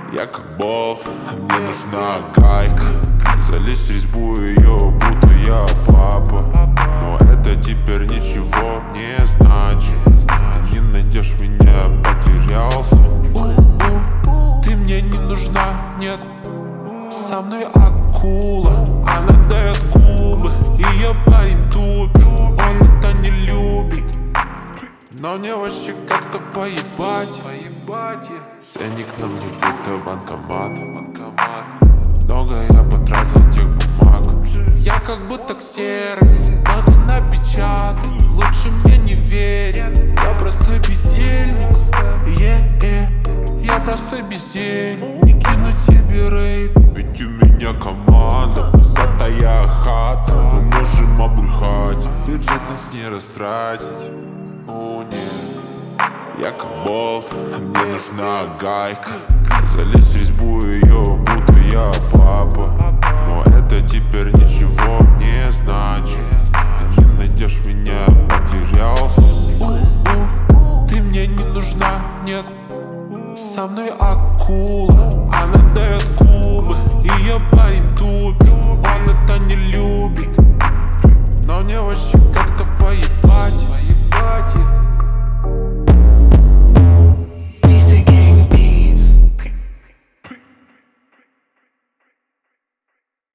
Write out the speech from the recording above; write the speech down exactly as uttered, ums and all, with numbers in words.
Я как болт, мне нужна гайка. Залезь в резьбу ее, будто я папа. Но это теперь ничего не значит. Ты не найдешь меня, потерялся. У-у, ты мне не нужна, нет. Со мной акула, она дает губы. Ее парень тупит, он это не любит. Но мне вообще как-то поебать, поебать. Ценник на мне будто банкомат, банкомат. Много я потратил тех бумаг. Я как будто ксерокс, могу напечатать. Лучше мне не верить. Я простой бездельник, yeah-yeah. Я простой бездельник. Не кину тебе рейд, ведь у меня команда, пузатая хата. Мы можем обрыхать, бюджет нас не растратить. О, нет. Я как болт, мне нужна гайка. Залезь в резьбу ее, будто я папа. Но это теперь ничего не значит.